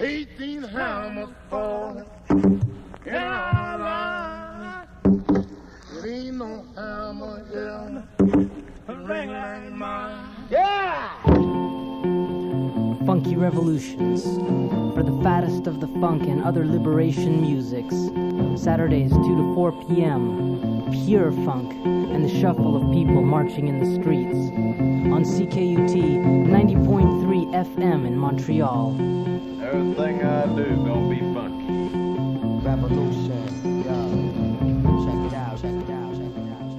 18 hammers falling in our line. It ain't no hammer in a ring like mine. Yeah! Funky Revolutions, for the fattest of the funk and other liberation musics. Saturdays 2 to 4 p.m. Pure funk and the shuffle of people marching in the streets. On CKUT 90.3 FM in Montreal. Everything I do gonna be funky. Revolution, yo. Check it out, check it out, check it out.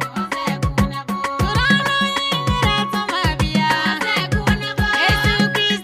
Be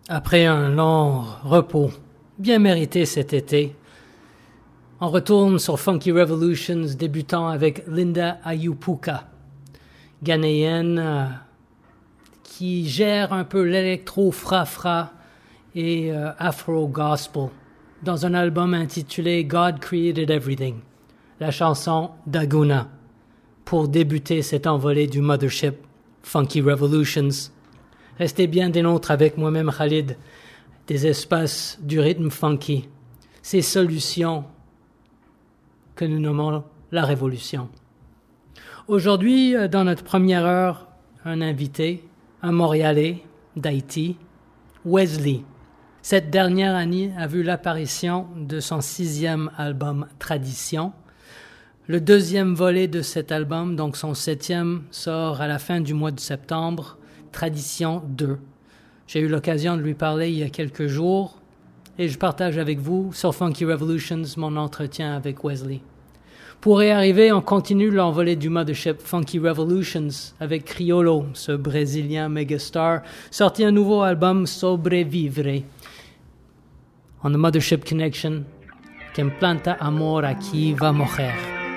Après un long repos, bien mérité cet été, on retourne sur Funky Revolutions, débutant avec Linda Ayupuka, ghanéenne qui gère un peu l'électro fra-fra et afro-gospel dans un album intitulé God Created Everything, la chanson Daguna, pour débuter cette envolée du mothership Funky Revolutions. Restez bien des nôtres avec moi-même Khalid, des espaces du rythme funky, ces solutions que nous nommons la révolution. Aujourd'hui, dans notre première heure, un invité, un Montréalais d'Haïti, Wesley. Cette dernière année a vu l'apparition de son 6e album Tradition. Le 2e volet de cet album, donc son 7e, sort à la fin du mois de septembre, Tradition 2. J'ai eu l'occasion de lui parler il y a quelques jours et je partage avec vous sur Funky Revolutions mon entretien avec Wesley. Pour y arriver, on continue l'envolée du mothership Funky Revolutions avec Criolo, ce Brésilien megastar, sorti un nouveau album Sobrevivre. On the Mothership Connection, Quien planta amor aquí va morir.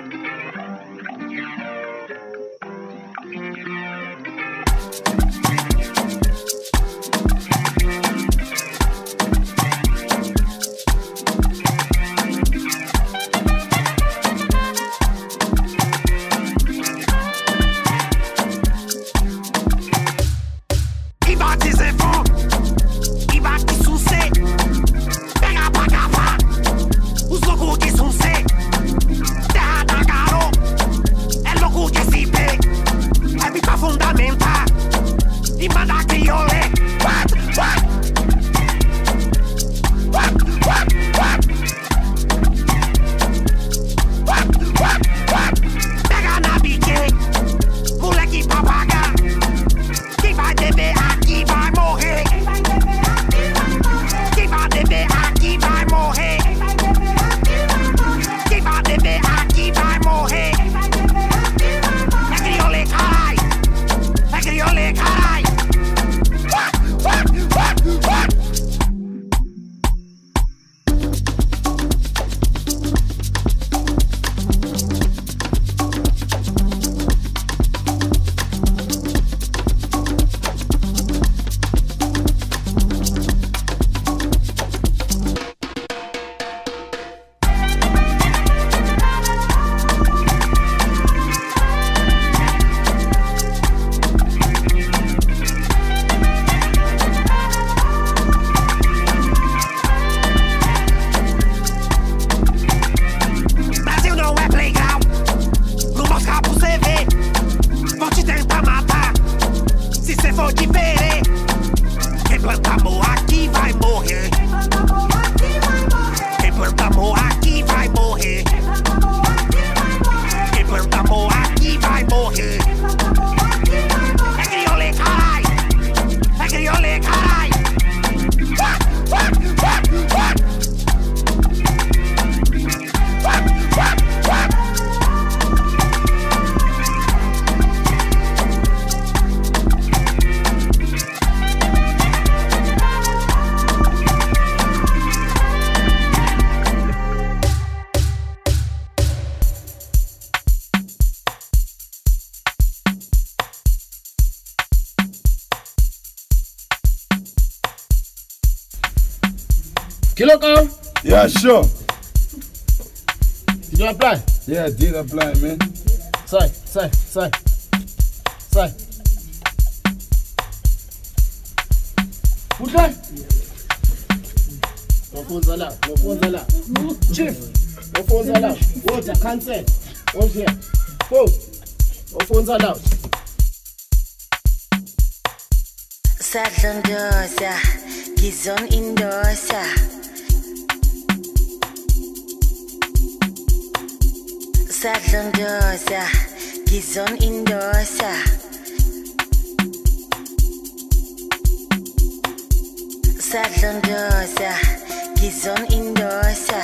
Kilo Carl? Yeah, sure. You don't apply? Yeah, I did apply, man. Say. Put that. No phones allowed. Chief, no phones allowed. Water, consent. What's here? Go. No phones allowed. Sardandosa, Gizon Indosa. Sardandosa, Gizon Indosa. Sardandosa, Gizon Indosa.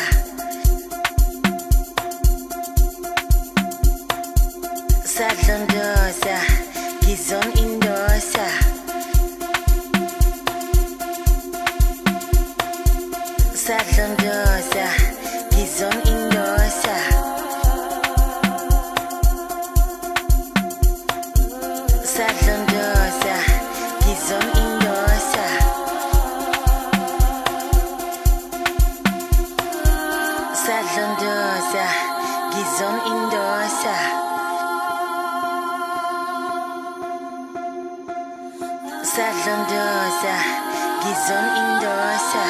Sardandosa, Gizon Indosa. Sadlondosa, Gizon Indosa. Sadlondosa, Gizon Indosa. Sadlondosa, Gizon Indosa.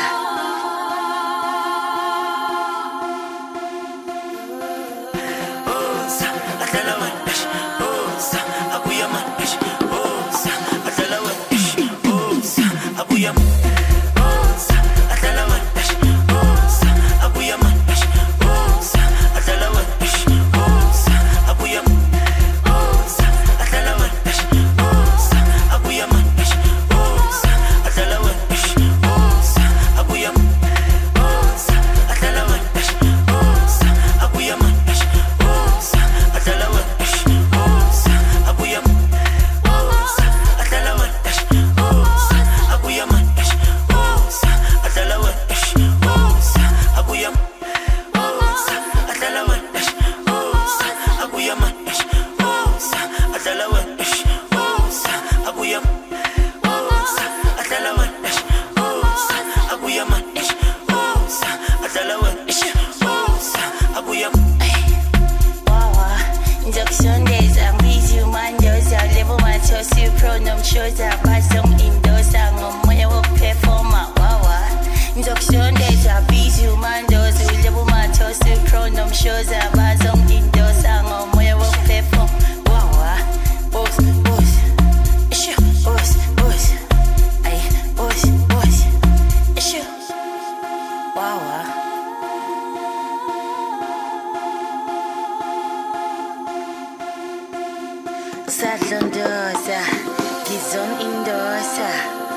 Sadlondosa, Gizon Indosa,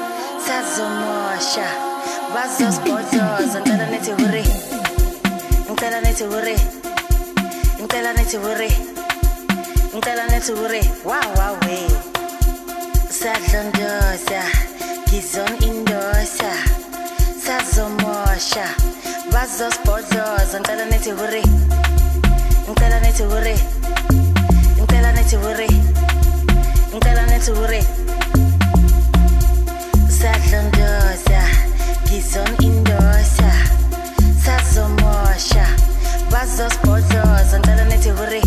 Sazomosha, Vazos Botos, and Talaneti Hurry, and Talaneti Hurry, and Talaneti Hurry, and Talaneti Hurry, wow, way. Sadlondosa, Gizon Indosa, Sazomosha, Vazos Botos, and Talaneti Hurry, and Talaneti Hurry, and Talaneti Hurry. Sadlondosa, Gizon Indosa, Sazomosha, Vazos Botos, and Talaneti Hurry.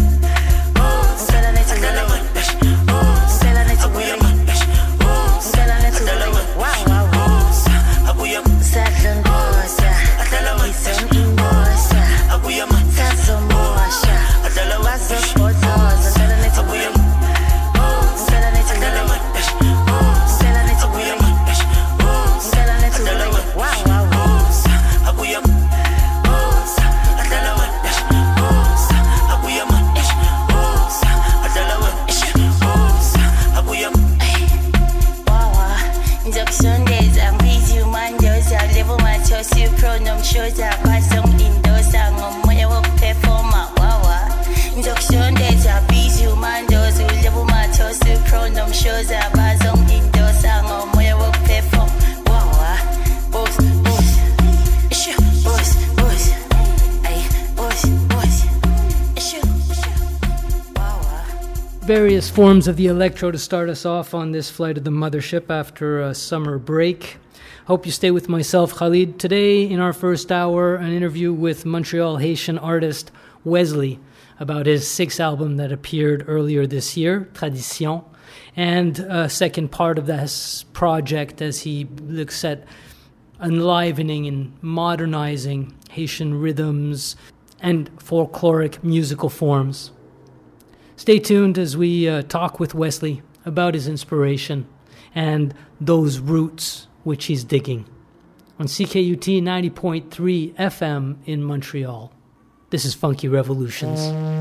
Various forms of the electro to start us off on this flight of the mothership after a summer break. Hope you stay with myself, Khalid. Today, in our first hour, an interview with Montreal Haitian artist Wesley about his sixth album that appeared earlier this year, Tradition, and a second part of this project as he looks at enlivening and modernizing Haitian rhythms and folkloric musical forms. Stay tuned as we talk with Wesley about his inspiration and those roots which he's digging. On CKUT 90.3 FM in Montreal. This is Funky Revolutions.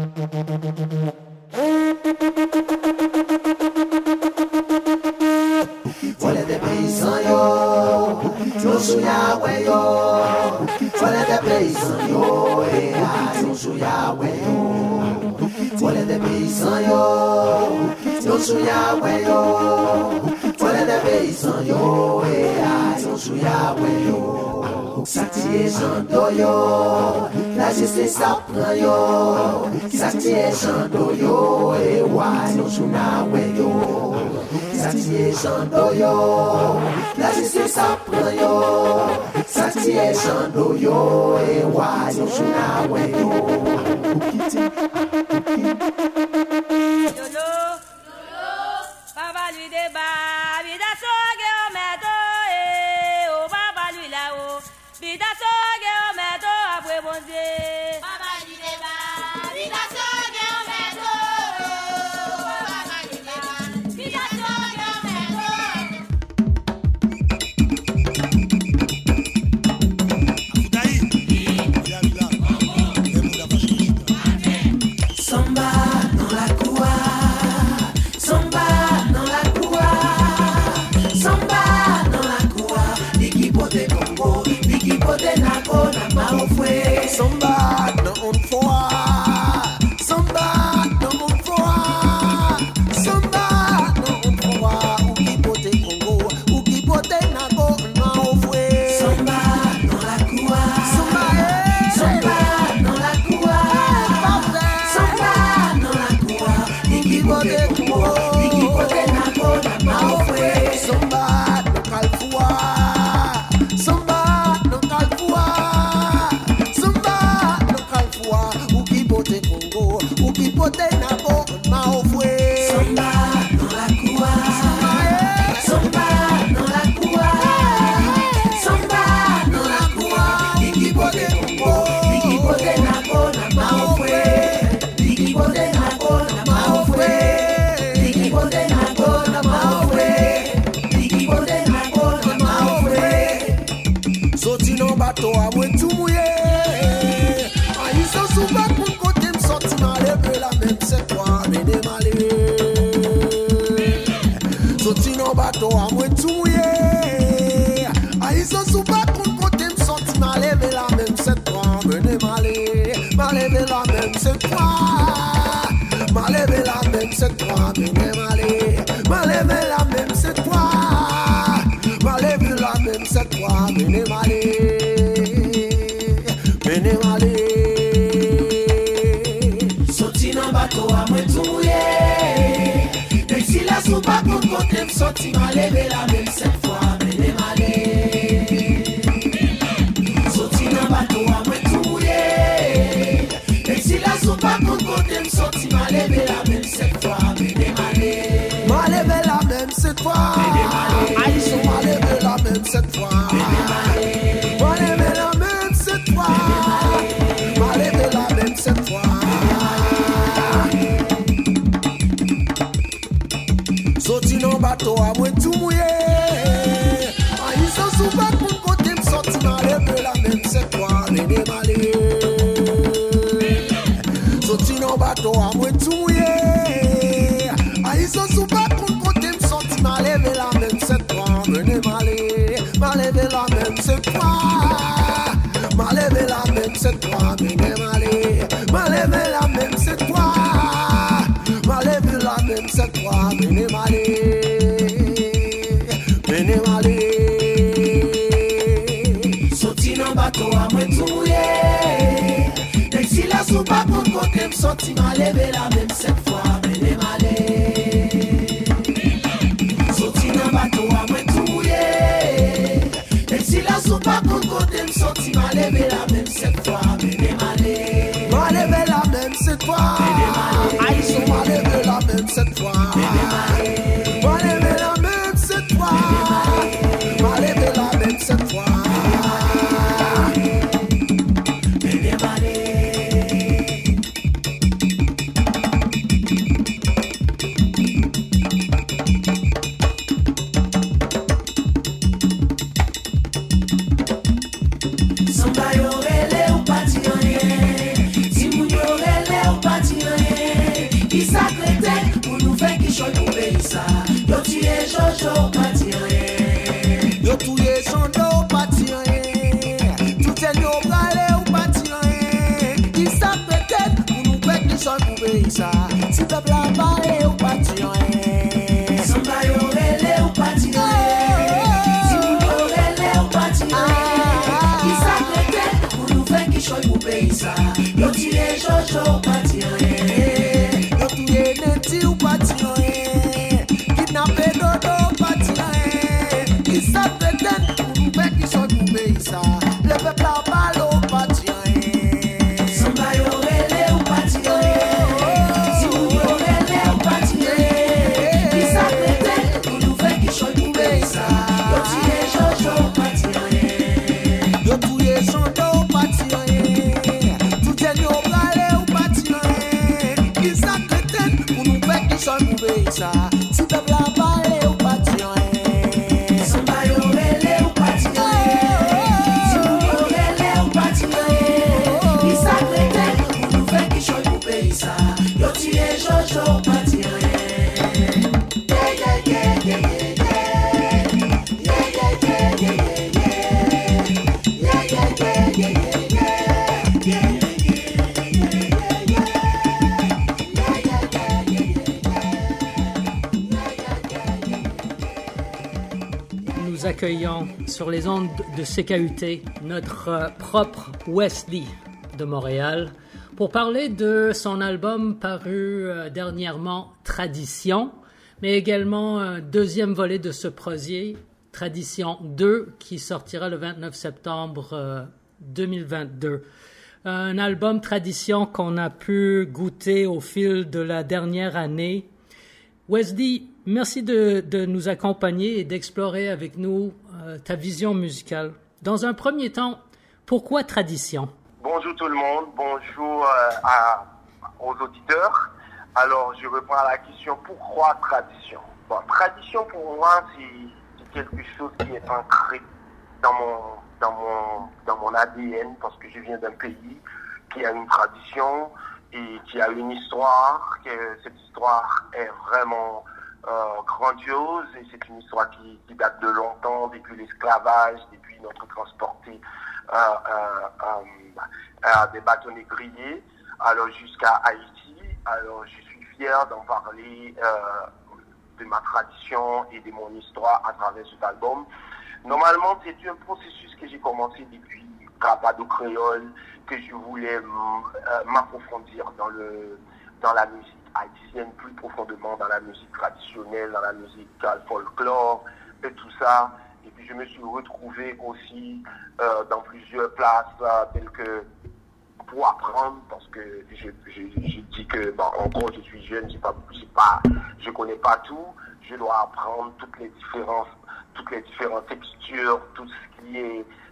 Fole de paysan yo sou Yahweh yo. Fole de paysan yo, yo sou Yahweh yo. Saktiye jando yo, la justice apren yo. Saktiye jando yo, yo sou Yahweh yo. Satiye chando yo, la justice apprend yo. Satiye chando yo, e wa yo chuna we yo. Papa lui débat, vida soge o meto, o papa lui là-haut, vida soge o meto, après bon Dieu. Papa lui débat, vida soge o meto, papa lui débat, vida soge o meto. Samba dans la cour, samba dans la cour, samba dans la cour. L'équipe de Congo, l'équipe de Nago, n'a pas offert. Samba dans un foie, samba dans un foie, samba dans un foie. Ou qui pote Congo, ou qui pote Nago, n'a offert. Samba dans la cour, samba dans la cour, samba dans la cour. L'équipe de Congo, l'équipe de Nago, n'a pas offert. Samba dans Calfoua, samba dans Calfoua, samba dans Calfoua. Ou qui pote Congo, ou qui pote Nago, n'a offert. Samba dans la cour, samba dans la cour, samba dans la cour. L'équipe de Congo, l'équipe de Nago, n'a pas offert. L'équipe de Nago, n'a pas offert. L'équipe de Nago, n'a pas offert. L'équipe de Nago, n'a pas offert. Sorti dans bateau à moi tout mouillé. Ils sont souvent pour côté me sorti mal et la même c'est toi mais démalé. Sorti dans bateau à moi tout mouillé. Ils sont souvent pour côté me sorti mal et la même c'est toi mais démalé. Mal et la même c'est toi. Mal et la même c'est toi mais démalé. Mal et la même c'est toi. Mal et la même c'est toi mais démalé. Sorti dans bateau à moi tout mouillé. Même si la soupe a pour côté me sorti m'a levé la même cette fois mais démalé. Sorti dans bateau à moi tout mouillé. Même si la soupe a pour côté me sorti m'a levé la même cette fois mais démalé. M'a levé la même cette fois mais démalé. Ils sont m'a levé la même cette fois mais démalé. M'a levé la même cette fois. M'a levé la même cette fois. Sorti dans bateau à moi tout mouillé. Ils sont souvent pour côté me sorti m'a levé la même cette fois mais démalé. Sorti dans bateau à moi tout mouillé. Ils sont souvent pour côté me sorti m'a levé la même cette fois mais démalé. M'a levé la même cette fois. M'a levé la même cette fois mais démalé. M'a levé la même cette fois. M'a levé la même cette fois mais démalé. Mais démalé. Sorti dans bateau à moi tout mouillé. Même si la soupe a pour côté me sorti m'a levé la même cette fois mais démalé. Sorti dans bateau à moi tout mouillé. Même si la soupe a pour côté me sorti m'a levé la même cette fois mais démalé. M'a levé la même cette fois mais démalé. Ils sont m'a levé la même cette fois mais démalé. M'a levé la même cette fois m'a levé la même cette fois mais démalé. Samba yo rele ou pati rien. Si moun yo rele ou pati rien. Qui sacrete pour nous faire qui choy pour pays ça. Yo tuye Jojo ou pati rien. Yo tuye Jojo ou pati rien. Tout est yo brale ou pati rien. Qui sacrete pour nous faire qui choy pour pays ça. Si peuple la parle ou pati rien. Samba yo rele ou pati rien. Si moun yo rele ou pati rien. Choy pour pays ça. Yo tire Jojo ou pati rien. Yo tuye Neti ou pati rien. Kidnappé Dodo ça. Le peuple a parlé ou pas dire rien. Samba yo relé ou pas dire rien. Si ou yo relé ou pas dire rien. Qui ça prétend pour nous faire qui choy pour payer ça. Yo tire Jojo ou pas dire rien. Yo touye Jojo ou pas dire rien. Tout est yo bralé ou pas dire rien. Qui ça prétend pour nous faire qui choy pour payer ça. Si peuple a parlé ou pas dire rien. Samba yo relé ou pas dire rien. Si ou yo relé ou pas dire rien. Qui ça prétend pour nous faire qui choy pour payer ça. Yo tire Jojo ou pas dire rien. Yeah, yeah, yeah, yeah, yeah, yeah. Yeah, yeah, yeah, yeah, yeah, yeah. Yeah, yeah, yeah, yeah, yeah, yeah. Yeah, yeah, Nous accueillons sur les ondes de CKUT notre propre Wesley de Montréal pour parler de son album paru dernièrement, Tradition, mais également un deuxième volet de ce projet, Tradition 2, qui sortira le 29 septembre 2022. Un album Tradition qu'on a pu goûter au fil de la dernière année. Wesley, merci de nous accompagner et d'explorer avec nous ta vision musicale. Dans un premier temps, pourquoi Tradition? Bonjour tout le monde, bonjour aux auditeurs. Alors, je reprends à la question, pourquoi tradition? Bon, tradition pour moi, c'est quelque chose qui est ancré dans mon ADN, parce que je viens d'un pays qui a une tradition et qui a une histoire, que cette histoire est vraiment grandiose, et c'est une histoire qui date de longtemps, depuis l'esclavage, depuis notre transporté des bâtonnets grillés, alors jusqu'à Haïti. Alors je suis fier d'en parler de ma tradition et de mon histoire à travers cet album. Normalement, c'est un processus que j'ai commencé depuis Rapadou Créole, que je voulais m'approfondir dans la musique haïtienne, plus profondément dans la musique traditionnelle, dans la musique folklore et tout ça. Et puis je me suis retrouvé aussi dans plusieurs places telles que pour apprendre, parce que je dis que encore je suis jeune, je connais pas tout, je dois apprendre toutes les différentes textures, tout ce qui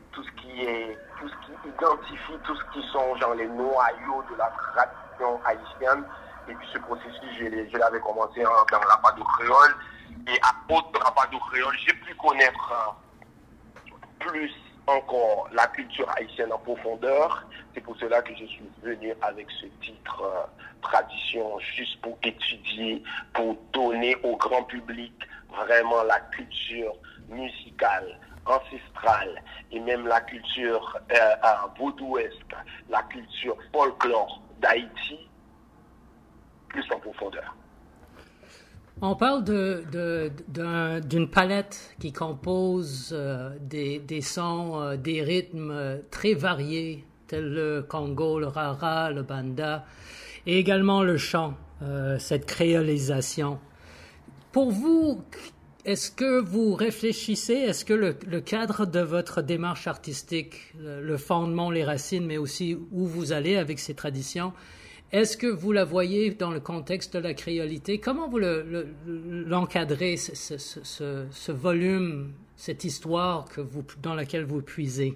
identifie, tout ce qui sont genre les noyaux de la tradition haïtienne. Et puis ce processus, je l'avais commencé dans Rapadou Créole. Et à cause de Rapadou Créole, j'ai pu connaître plus encore la culture haïtienne en profondeur. C'est pour cela que je suis venu avec ce titre Tradition, juste pour étudier, pour donner au grand public vraiment la culture musicale, ancestrale, et même la culture vaudouesque, la culture folklore d'Haïti, plus en profondeur. On parle d'une palette qui compose des sons, des rythmes très variés, tels le congo, le rara, le banda, et également le chant, cette créolisation. Pour vous, est-ce que vous réfléchissez, est-ce que le cadre de votre démarche artistique, le fondement, les racines, mais aussi où vous allez avec ces traditions, est-ce que vous la voyez dans le contexte de la créolité? Comment vous l'encadrez, ce volume, cette histoire dans laquelle vous puisez?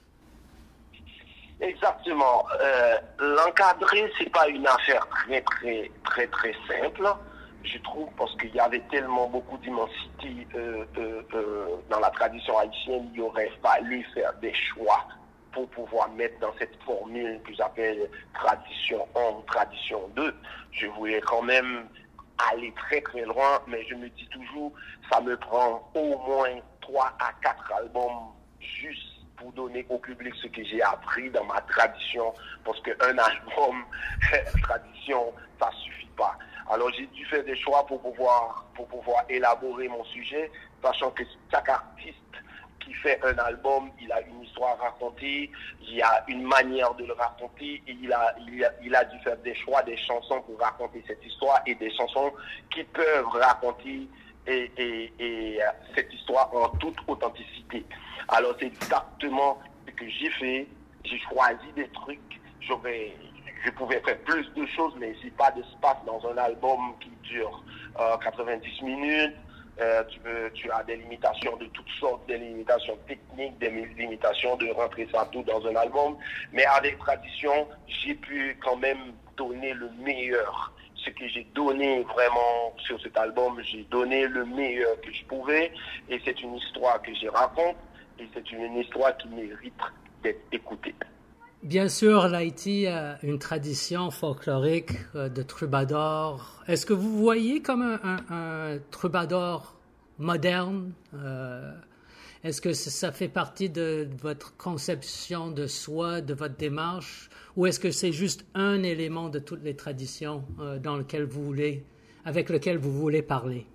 Exactement. L'encadrer, c'est pas une affaire très simple, je trouve, parce qu'il y avait tellement beaucoup d'immensité dans la tradition haïtienne, il aurait fallu faire des choix pour pouvoir mettre dans cette formule que j'appelle tradition 1, tradition 2. Je voulais quand même aller très loin, mais je me dis toujours, ça me prend au moins 3 à 4 albums juste pour donner au public ce que j'ai appris dans ma tradition, parce qu'un album, tradition, ça suffit pas. Alors j'ai dû faire des choix pour pouvoir élaborer mon sujet, sachant que chaque artiste qui fait un album, il a une histoire à raconter, il y a une manière de le raconter, et il a dû faire des choix, des chansons pour raconter cette histoire, et des chansons qui peuvent raconter et cette histoire en toute authenticité. Alors c'est exactement ce que j'ai fait, j'ai choisi des trucs, je pouvais faire plus de choses, mais j'ai pas d'espace dans un album qui dure 90 minutes. Tu as des limitations de toutes sortes, des limitations techniques, des limitations de rentrer ça tout dans un album. Mais avec Tradition, j'ai pu quand même donner le meilleur. Ce que j'ai donné vraiment sur cet album, j'ai donné le meilleur que je pouvais. Et c'est une histoire que je raconte. Et c'est une histoire qui mérite d'être écoutée. Bien sûr, l'Haïti a une tradition folklorique de troubadour. Est-ce que vous voyez comme un troubadour moderne? Est-ce que ça fait partie de votre conception de soi, de votre démarche? Ou est-ce que c'est juste un élément de toutes les traditions avec lequel vous voulez parler?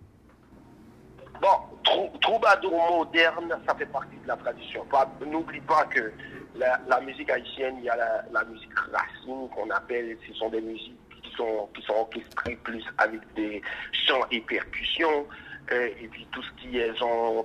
Bon, troubadour moderne, ça fait partie de la tradition. N'oublie pas que la musique haïtienne, il y a la musique racine qu'on appelle, ce sont des musiques qui sont orchestrées plus avec des chants et percussions, et puis tout ce qui est genre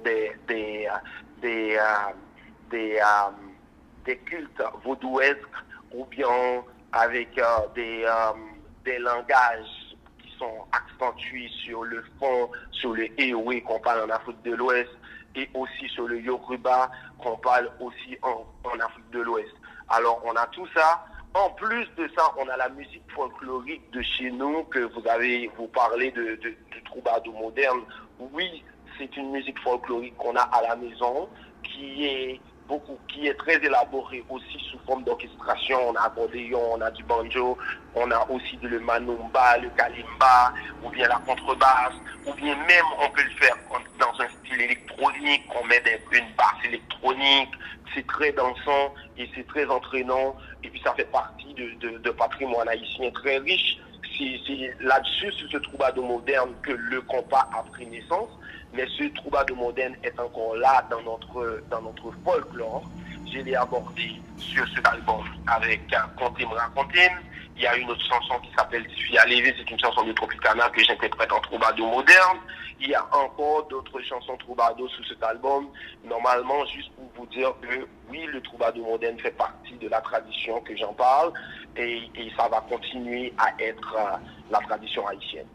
des cultes vaudouesques, ou bien avec des langages qui sont accentués sur le fond, sur le Ewe qu'on parle en Afrique de l'Ouest, et aussi sur le Yoruba qu'on parle aussi en Afrique de l'Ouest. Alors on a tout ça. En plus de ça, on a la musique folklorique de chez nous, que vous parlez de troubadour moderne. Oui, c'est une musique folklorique qu'on a à la maison, qui est très élaborée aussi sous forme d'orchestration. On a accordéon, on a du banjo, on a aussi le manumba, le kalimba, ou bien la contrebasse, ou bien même on peut le faire dans un style électronique, on met une basse électronique. C'est très dansant et c'est très entraînant, et puis ça fait partie de patrimoine haïtien très riche. C'est là-dessus, sur ce troubadour moderne, que le compas a pris naissance. Mais ce troubadour moderne est encore là dans notre folklore. Je l'ai abordé sur cet album avec Contem Racontem. Il y a une autre chanson qui s'appelle Fia Levé, c'est une chanson de Tropicana que j'interprète en troubadour moderne. Il y a encore d'autres chansons troubadour sur cet album. Normalement, juste pour vous dire que oui, le troubadour moderne fait partie de la tradition que j'en parle, et ça va continuer à être la tradition haïtienne.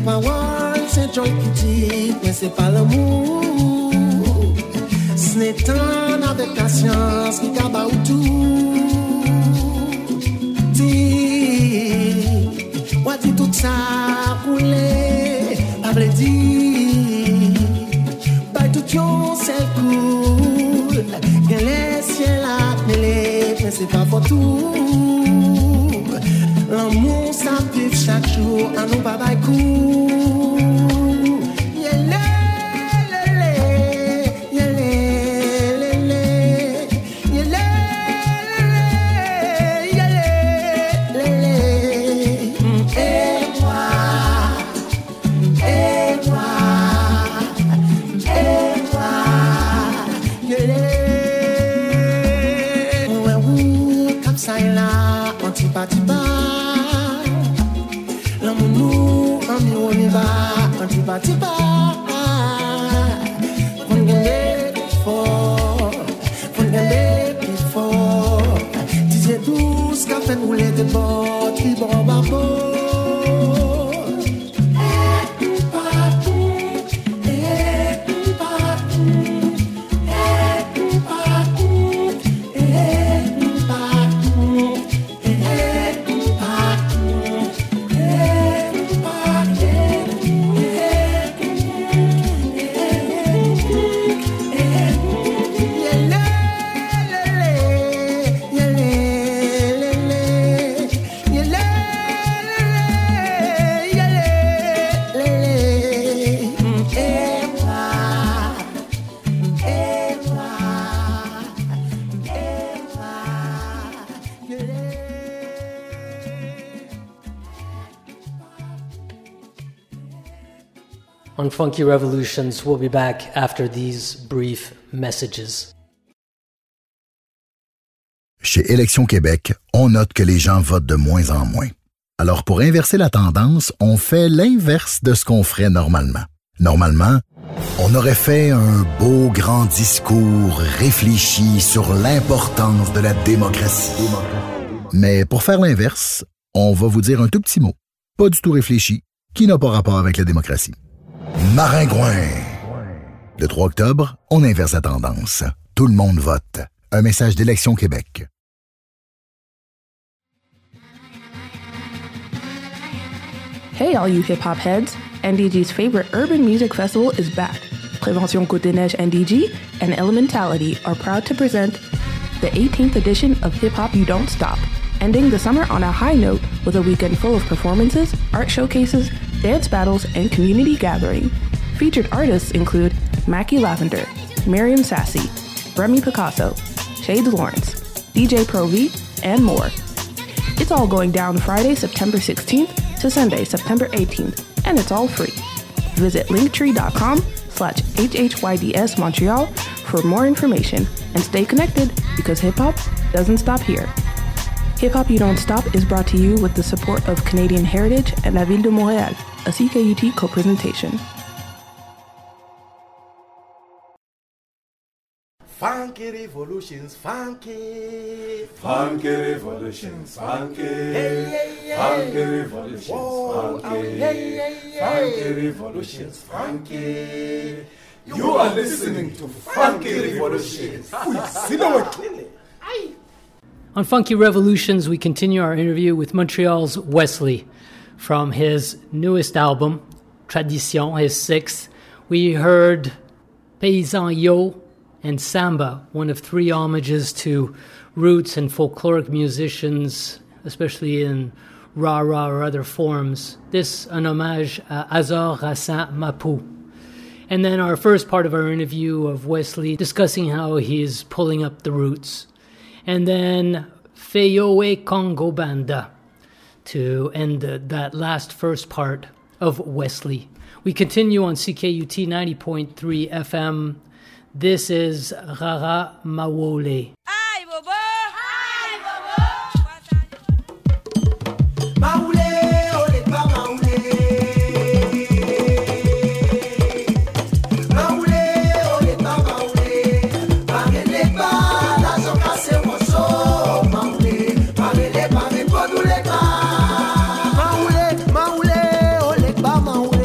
c'est pas one, c'est joy petit, mais c'est pas l'amour. Ce n'est tant avec ta science qui t'abat ou tout. Dis, moi dis tout ça pour les, pas vrai dire. Bah tout yon c'est cool, que les ciels à mêler, mais c'est pas pour tout. L'amour ça vive chaque jour, à nous pas bail coup. On Funky Revolutions, we'll be back after these brief messages. Chez Élections Québec, on note que les gens votent de moins en moins. Alors pour inverser la tendance, on fait l'inverse de ce qu'on ferait normalement. Normalement, on aurait fait un beau grand discours réfléchi sur l'importance de la démocratie. Mais pour faire l'inverse, on va vous dire un tout petit mot, pas du tout réfléchi, qui n'a pas rapport avec la démocratie. Maringouin. Le 3 octobre, on inverse la tendance. Tout le monde vote. Un message d'Élections Québec. Hey all you hip-hop heads, NDG's favorite urban music festival is back. Prévention Côte Neige NDG and Elementality are proud to present the 18th edition of Hip Hop You Don't Stop, ending the summer on a high note with a weekend full of performances, art showcases, dance battles, and community gathering. Featured artists include Mackie Lavender, Miriam Sassy, Remy Picasso, Shades Lawrence, DJ Pro V, and more. It's all going down Friday, September 16th to Sunday, September 18th, and it's all free. Visit linktree.com/HHYDS Montreal for more information and stay connected because hip-hop doesn't stop here. Hip Hop You Don't Stop is brought to you with the support of Canadian Heritage and la Ville de Montréal, a CKUT co-presentation. Funky revolutions, funky. Funky revolutions, funky. Hey, hey, hey. Funky revolutions, Whoa, funky. hey, hey, hey. Funky revolutions, funky. You are listening to Funky Revolutions. See that clearly. On Funky Revolutions, we continue our interview with Montreal's Wesley from his newest album, Tradition, his sixth. We heard Paysan Yo and Samba, one of three homages to roots and folkloric musicians, especially in rah-rah or other forms. This an homage à Azor Rassin Mapou. And then our first part of our interview of Wesley discussing how he's pulling up the roots. And then Feyowe Congo Banda to end that last first part of Wesley. We continue on CKUT 90.3 FM. This is Rara Mawole. Aïe, bobo! Aïe, bobo! Maoulé, olé, pas maoulé. Maoulé, olé, pas maoulé. Parlez pas, la zoka c'est mon show. Maoulé, parlez pas, mais pas nous les pas. Maoulé, maoulé, olé, pas maoulé.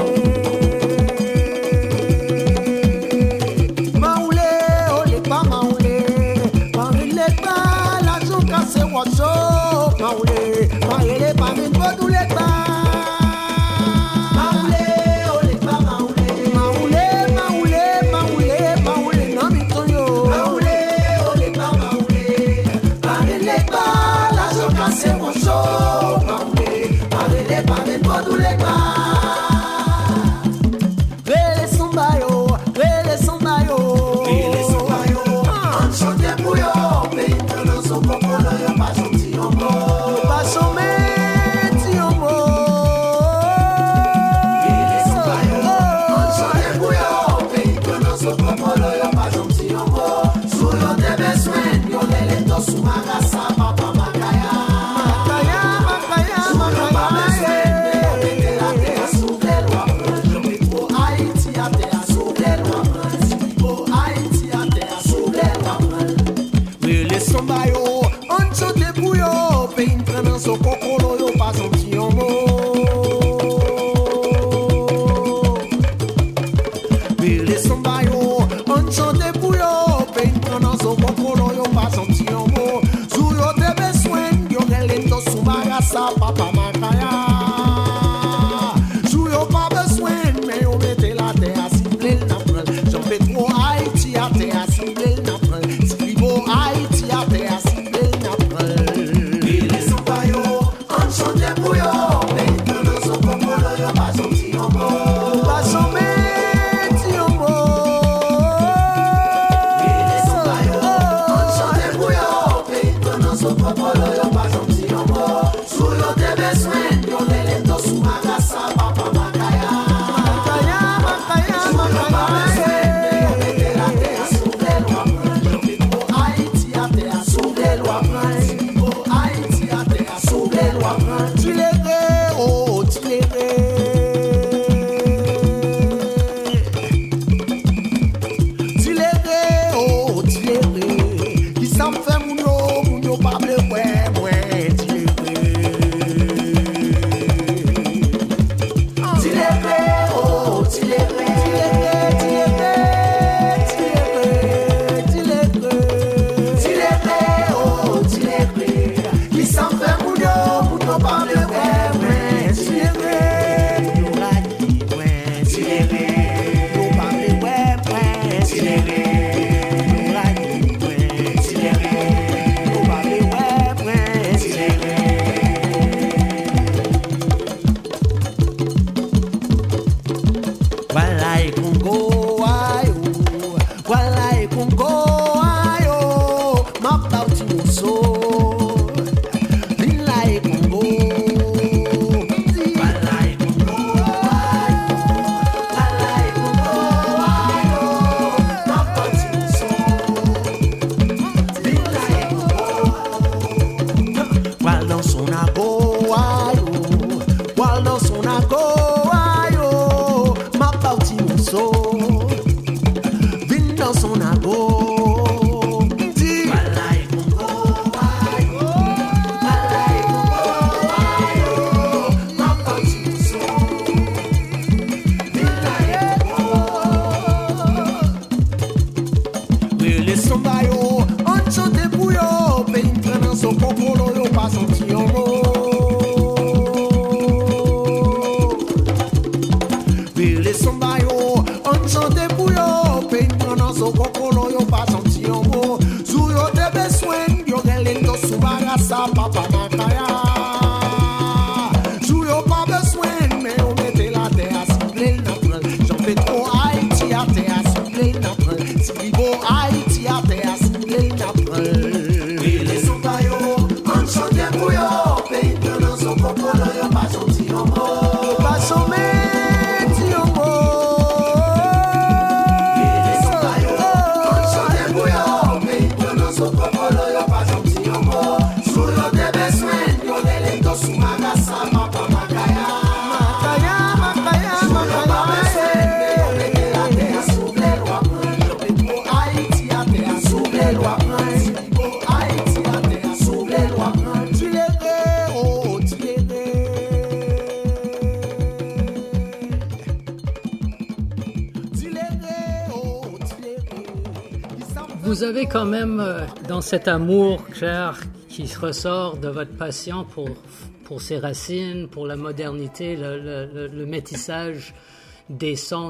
Vous avez quand même, dans cet amour, Claire, qui ressort de votre passion pour ces racines, pour la modernité, le métissage des sons,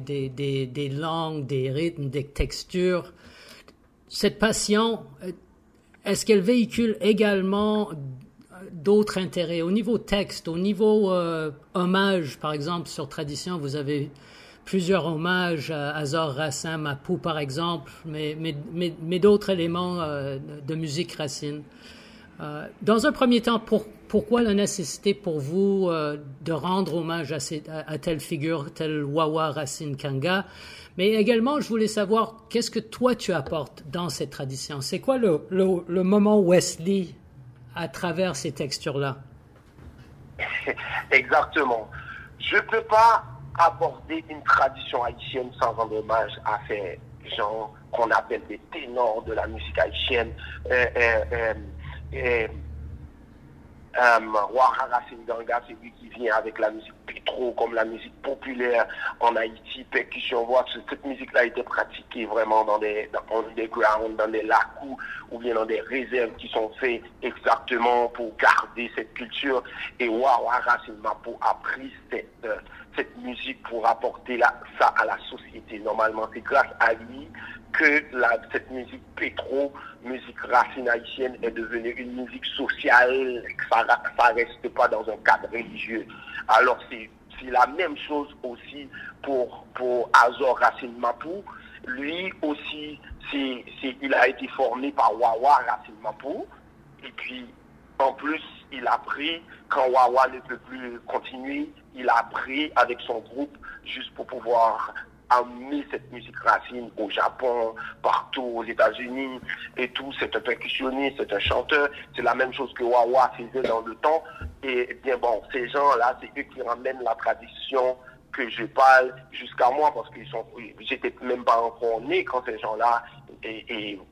des langues, des rythmes, des textures. Cette passion, est-ce qu'elle véhicule également d'autres intérêts? Au niveau texte, au niveau hommage, par exemple, sur Tradition, vous avez plusieurs hommages à Azor Racine, Mapou par exemple, mais d'autres éléments de musique racine. Dans un premier temps, pourquoi la nécessité pour vous de rendre hommage à telle figure, telle Wawa Racine Kanga? Mais également, je voulais savoir, qu'est-ce que toi tu apportes dans cette tradition? C'est quoi le moment Wesley à travers ces textures-là? Exactement. Je ne peux pas aborder une tradition haïtienne sans rendre hommage à ces gens qu'on appelle des ténors de la musique haïtienne. Wawa Racine Kanga, c'est lui qui vient avec la musique pétro, comme la musique populaire en Haïti, percussion, voix. Cette musique-là a été pratiquée vraiment dans underground, dans des lacs ou bien dans des réserves qui sont faites exactement pour garder cette culture. Et Wawa Racine Mapou a pris cette musique pour apporter ça à la société. Normalement, c'est grâce à lui que cette musique pétro, musique racine haïtienne, est devenue une musique sociale, que ça reste pas dans un cadre religieux. Alors c'est la même chose aussi pour Azor Racine Mapou. Lui aussi, il a été formé par Wawa Racine Mapou. Et puis, en plus, il a pris, quand Wawa ne peut plus continuer, il a pris avec son groupe juste pour pouvoir amener cette musique racine au Japon, partout aux États-Unis et tout. C'est un percussionniste, c'est un chanteur. C'est la même chose que Wawa faisait dans le temps. Et bien bon, ces gens-là, c'est eux qui ramènent la tradition que je parle jusqu'à moi, parce qu'ils j'étais même pas encore né quand ces gens-là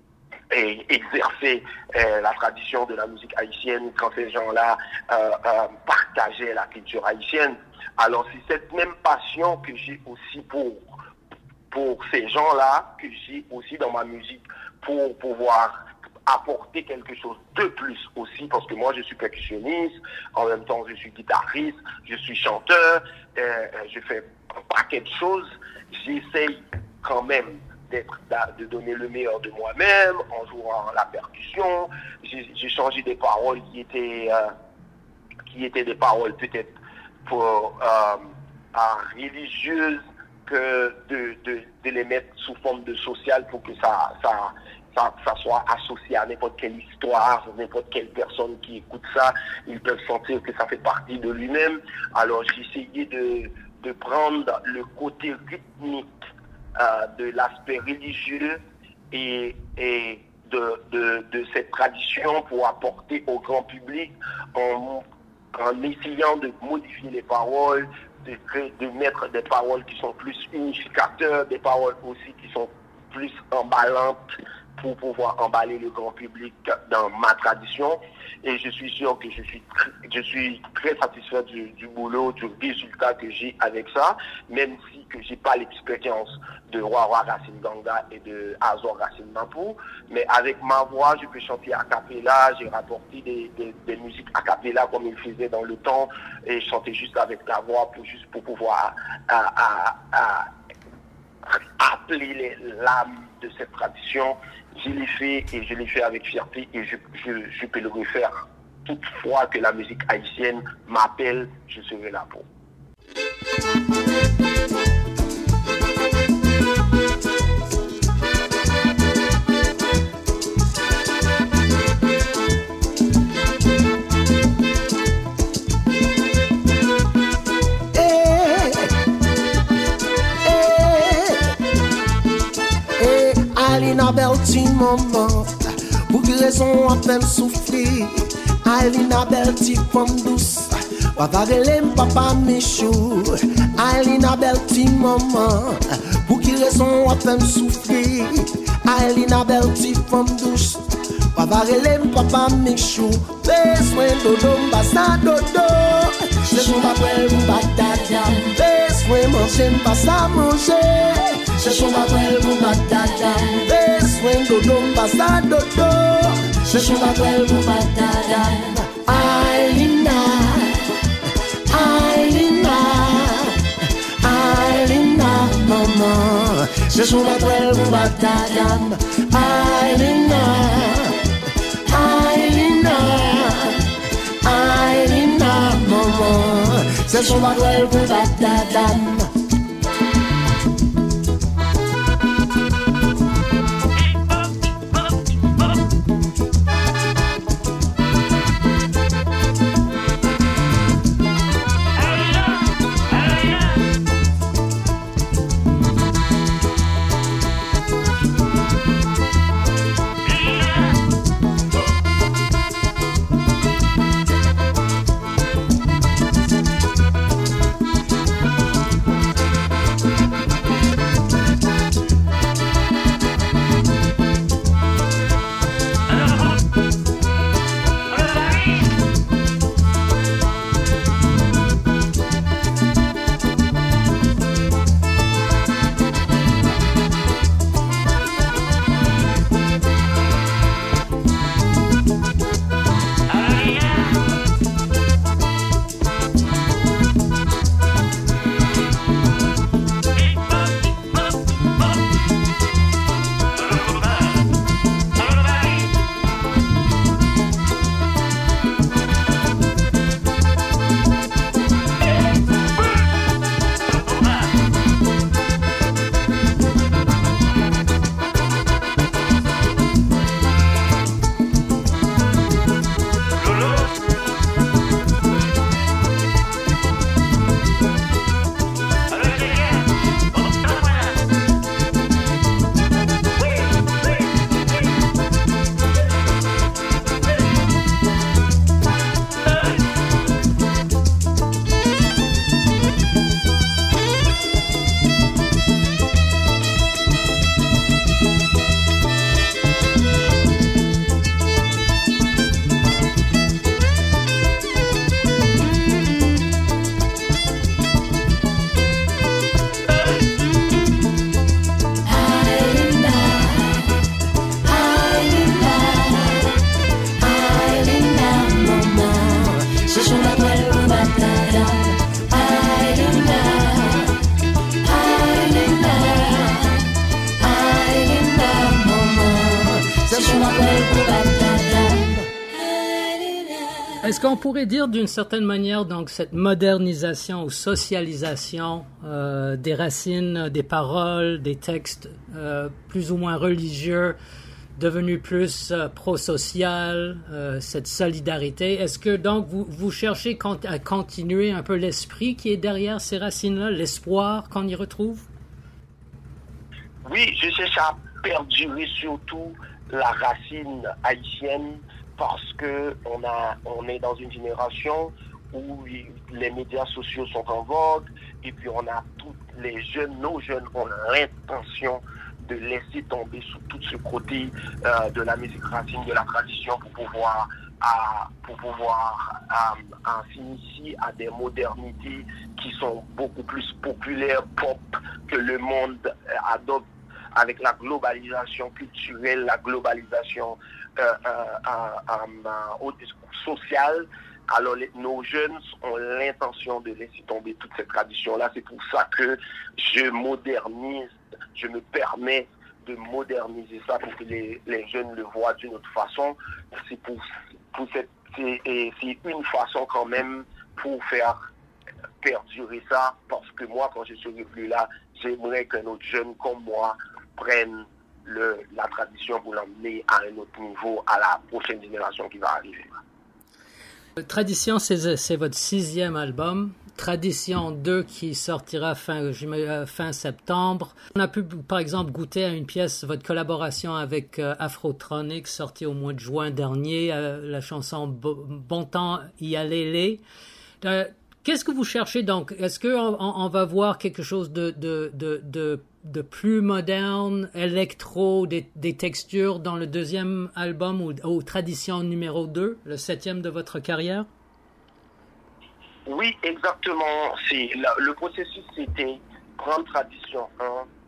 exerçaient la tradition de la musique haïtienne, quand ces gens-là partageaient la culture haïtienne. Alors c'est cette même passion que j'ai aussi pour ces gens-là, que j'ai aussi dans ma musique, pour pouvoir apporter quelque chose de plus aussi, parce que moi je suis percussionniste, en même temps je suis guitariste, je suis chanteur, je fais un paquet de choses. J'essaye quand même de donner le meilleur de moi-même en jouant la percussion. J'ai changé des paroles qui étaient des paroles peut-être pour religieuses, que de les mettre sous forme de social pour que ça soit associé à n'importe quelle histoire, n'importe quelle personne qui écoute ça, ils peuvent sentir que ça fait partie de lui-même. Alors j'ai essayé de prendre le côté rythmique de l'aspect religieux et de cette tradition pour apporter au grand public en essayant de modifier les paroles, de mettre des paroles qui sont plus unificateurs, des paroles aussi qui sont plus emballantes pour pouvoir emballer le grand public dans ma tradition. Et je suis sûr que je suis très satisfait du boulot, du résultat que j'ai avec ça, même si que j'ai pas l'expérience de Wawa Racine Ganga et de Azor Racine Mampou, mais avec ma voix, je peux chanter a cappella. J'ai rapporté des musiques a cappella comme il faisait dans le temps, et chanter juste avec la voix pour pouvoir appeler l'âme de cette tradition. Je l'ai fait et je l'ai fait avec fierté, et je peux le refaire. Toutefois que la musique haïtienne m'appelle, je serai là pour. Alina bel ti maman, pour qui raison à peine souffrir. Alina bel ti femme douce, papa relève papa méchou. Alina bel ti maman, pour qui raison à peine souffrir. Alina bel ti femme douce, papa relève papa méchou. Besoin dodo mbasa dodo, besoin d'après m'batata. Besoin manger mbasa manger. Je suis ma belle pour ma dada. Besoin dodo mbasa dodo. Je suis ma belle pour ma dada. Alina, Alina, Alina, maman. Je suis ma belle pour ma dada. Alina, Alina, Alina, maman. Je suis ma belle pour ma dada. Est-ce qu'on pourrait dire d'une certaine manière, donc, cette modernisation ou socialisation des racines, des paroles, des textes plus ou moins religieux, devenus plus pro-social, cette solidarité, est-ce que donc vous cherchez à continuer un peu l'esprit qui est derrière ces racines-là, l'espoir qu'on y retrouve? Oui, je cherche à perdurer surtout la racine haïtienne, parce que on est dans une génération où les médias sociaux sont en vogue, et puis on a nos jeunes ont l'intention de laisser tomber sous tout ce côté de la musique racine, de la tradition, pour pouvoir s'initier à des modernités qui sont beaucoup plus populaires, pop, que le monde adopte avec la globalisation culturelle, la globalisation sociale. Alors nos jeunes ont l'intention de laisser tomber toute cette tradition-là. C'est pour ça que je me permets de moderniser ça pour que les jeunes le voient d'une autre façon. C'est une façon quand même pour faire perdurer ça, parce que moi, quand je serai plus là, j'aimerais que notre jeunes comme moi prennent la tradition pour l'emmener à un autre niveau, à la prochaine génération qui va arriver. Tradition, c'est votre 6e album. Tradition 2 qui sortira fin septembre. On a pu, par exemple, goûter à une pièce, votre collaboration avec Afrotronic, sortie au mois de juin dernier, la chanson Bon temps y aller. Qu'est-ce que vous cherchez donc? Est-ce qu'on va voir quelque chose de plus moderne, électro, des textures dans le 2e album ou Tradition numéro 2, le 7e de votre carrière? Oui, exactement. Le processus, c'était prendre Tradition 1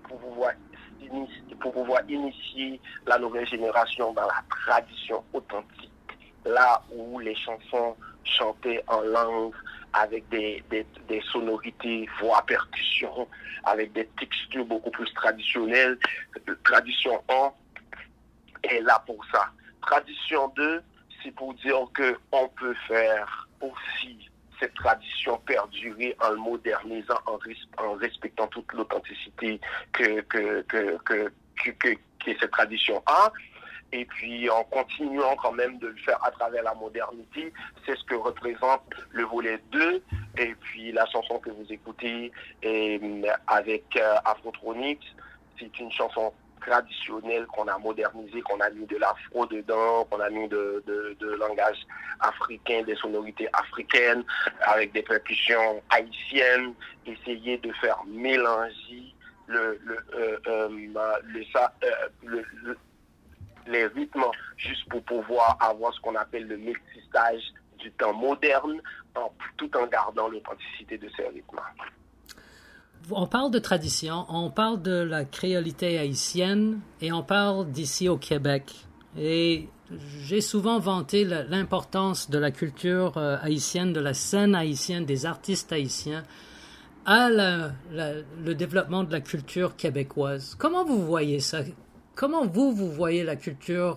pour pouvoir initier la nouvelle génération dans la tradition authentique, là où les chansons chantaient en langue, avec des sonorités, voix, percussions, avec des textures beaucoup plus traditionnelles. Tradition 1 est là pour ça. Tradition 2, c'est pour dire qu'on peut faire aussi cette tradition perdurer en le modernisant, en respectant toute l'authenticité que cette tradition a. Et puis en continuant quand même de le faire à travers la modernité. C'est ce que représente le volet 2. Et puis la chanson que vous écoutez avec Afrotronic, c'est une chanson traditionnelle qu'on a modernisée, qu'on a mis de l'afro dedans, qu'on a mis de langage africain, des sonorités africaines, avec des percussions haïtiennes, essayer de faire mélanger les rythmes, juste pour pouvoir avoir ce qu'on appelle le métissage du temps moderne, tout en gardant l'authenticité de ces rythmes. On parle de tradition, on parle de la créolité haïtienne et on parle d'ici au Québec. Et j'ai souvent vanté l'importance de la culture haïtienne, de la scène haïtienne, des artistes haïtiens à le développement de la culture québécoise. Comment vous voyez ça? Comment vous voyez la culture,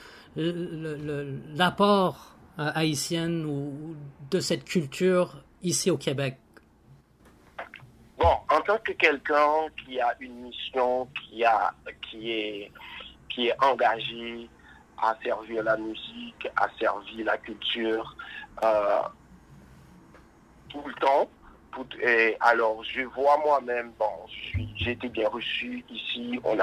l'apport haïtien ou de cette culture ici au Québec? Bon, en tant que quelqu'un qui a une mission, qui est engagé à servir la musique, à servir la culture tout le temps. Alors, je vois moi-même, j'ai été bien reçu ici. On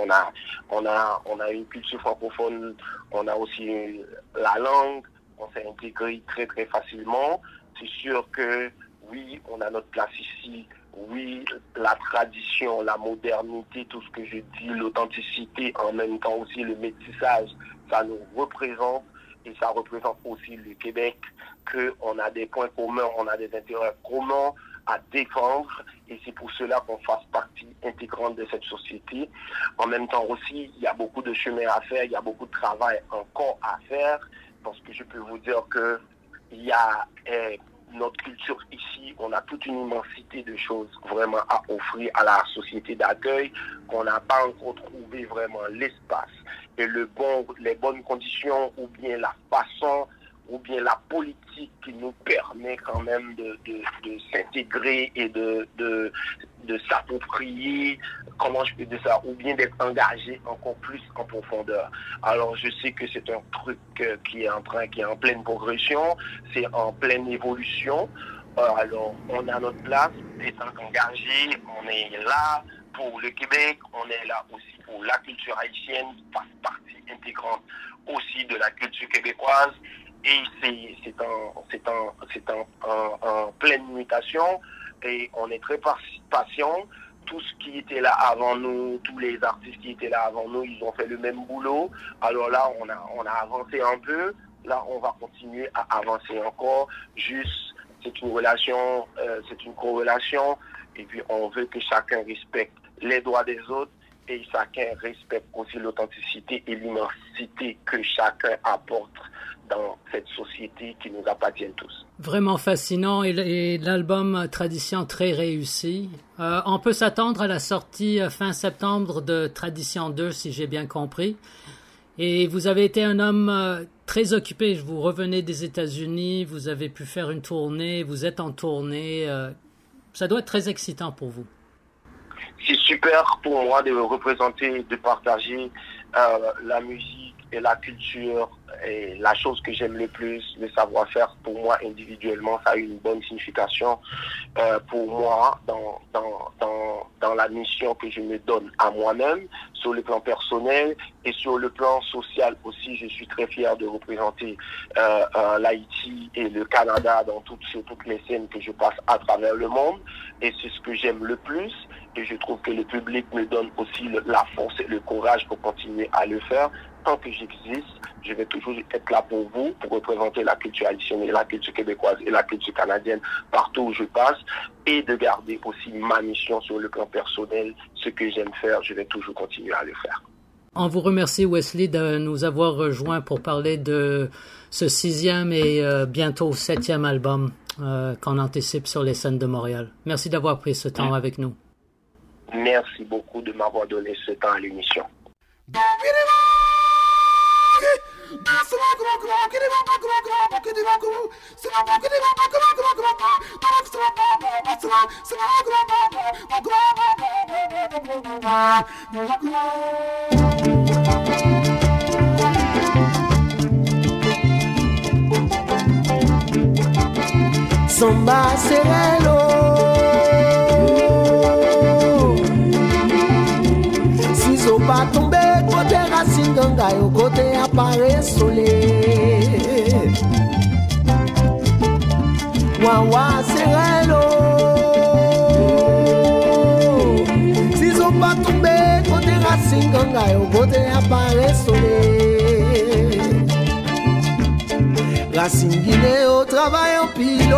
a une culture francophone, on a aussi la langue, on s'est intégré très très facilement. C'est sûr que oui, on a notre place ici. Oui, la tradition, la modernité, tout ce que je dis, l'authenticité, en même temps aussi le métissage, ça nous représente et ça représente aussi le Québec, qu'on a des points communs, on a des intérêts communs à défendre et c'est pour cela qu'on fasse partie intégrante de cette société. En même temps aussi, il y a beaucoup de chemin à faire, il y a beaucoup de travail encore à faire parce que je peux vous dire que il y a notre culture ici, on a toute une immensité de choses vraiment à offrir à la société d'accueil, qu'on n'a pas encore trouvé vraiment l'espace et les bonnes conditions ou bien la façon ou bien la politique qui nous permet quand même de s'intégrer et de s'approprier, comment je peux dire ça, ou bien d'être engagé encore plus en profondeur. Alors je sais que c'est un truc qui est en pleine progression, c'est en pleine évolution. Alors on a notre place, étant engagé, on est là pour le Québec, on est là aussi pour la culture haïtienne, qui fasse partie intégrante aussi de la culture québécoise. Et c'est en pleine mutation et on est très patient. Tout ce qui était là avant nous, tous les artistes qui étaient là avant nous, ils ont fait le même boulot. Alors là, on a avancé un peu. Là, on va continuer à avancer encore. Juste, c'est une relation, c'est une corrélation. Et puis, on veut que chacun respecte les droits des autres et chacun respecte aussi l'authenticité et l'immensité que chacun apporte dans cette société qui nous appartient tous. Vraiment fascinant et l'album Tradition très réussi. On peut s'attendre à la sortie fin septembre de Tradition 2, si j'ai bien compris. Et vous avez été un homme très occupé. Vous revenez des États-Unis, vous avez pu faire une tournée, vous êtes en tournée. Ça doit être très excitant pour vous. C'est super pour moi de représenter, de partager la musique et la culture et la chose que j'aime le plus, le savoir-faire. Pour moi individuellement, ça a une bonne signification pour moi dans la mission que je me donne à moi-même sur le plan personnel et sur le plan social aussi. Je suis très fier de représenter l'Haïti et le Canada sur toutes les scènes que je passe à travers le monde, et c'est ce que j'aime le plus. Et je trouve que le public me donne aussi la force et le courage pour continuer à le faire. Tant que j'existe, je vais toujours être là pour vous, pour représenter la culture haïtienne, la culture québécoise et la culture canadienne partout où je passe, et de garder aussi ma mission sur le plan personnel. Ce que j'aime faire, je vais toujours continuer à le faire. On vous remercie, Wesley, de nous avoir rejoints pour parler de ce 6e et bientôt 7e album qu'on anticipe sur les scènes de Montréal. Merci d'avoir pris ce temps avec nous. Merci beaucoup de m'avoir donné ce temps à l'émission. Samba sereno, si so pas tombé côté racine ganga yo côté apparaît soleil. Wawa sereno, si so pas tombé côté racine ganga yo côté apparaît soleil. Racine Guinée au travail en pilote.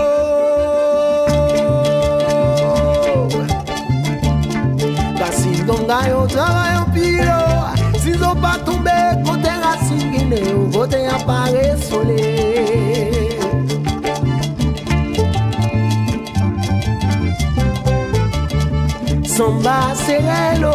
Racine Donga au travail en pilote. S'ils n'ont pas tombé, côté Racine Guinée, au côté apparaît soleil. Samba sereno.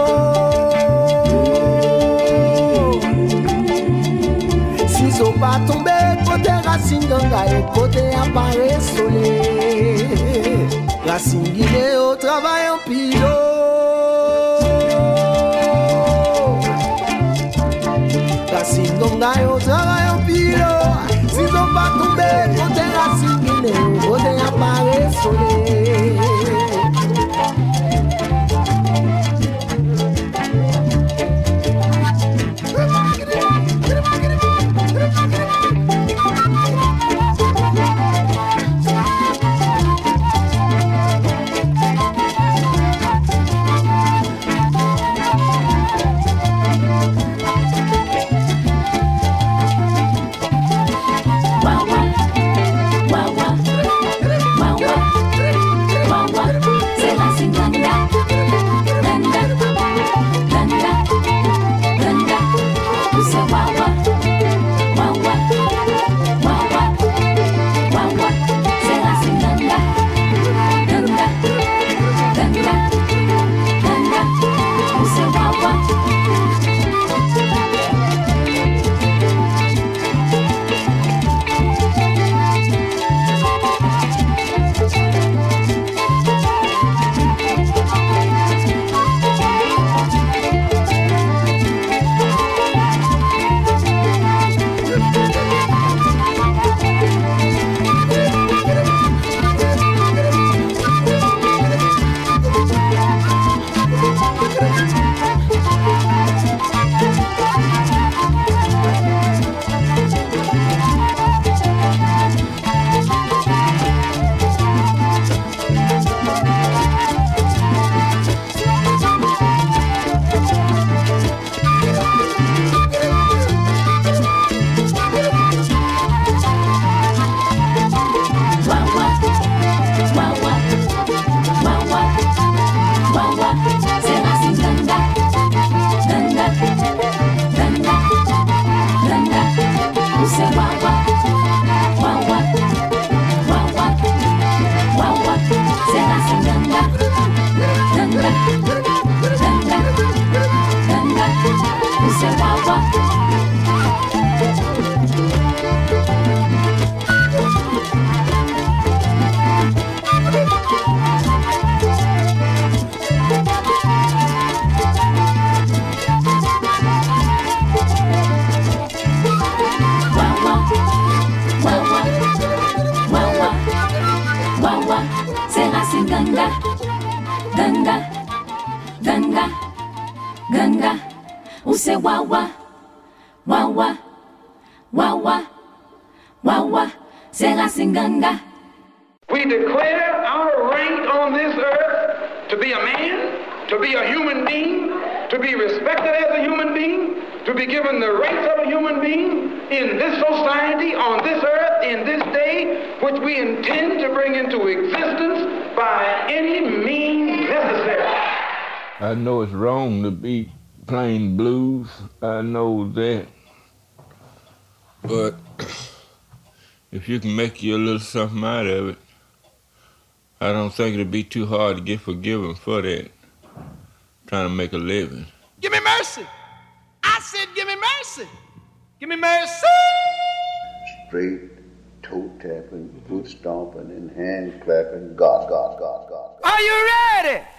S'ils n'ont pas tombé, côté Racine Ganga et côté apparaît soleil. Racine Guinée au travail en pilote. Racine Ganga et au travail en pilote. S'ils n'ont pas tombé, côté Racine Guinée au côté apparaît soleil. Ganga, Ganga, Ganga. Who say wawa, wawa, wawa, wawa. Say Racine Ganga. We declare our right on this earth to be a man, to be a human being, to be respected as a human being, to be given the rights of a human being in this society, on this earth, in this day, which we intend to bring into existence by any means necessary. I know it's wrong to be playing blues. I know that. But if you can make you a little something out of it, I don't think it'd be too hard to get forgiven for that. Trying to make a living. Give me mercy. I said, give me mercy. Give me mercy. Straight toe tapping, foot stomping, and hand clapping. God, God, God, God. Are you ready?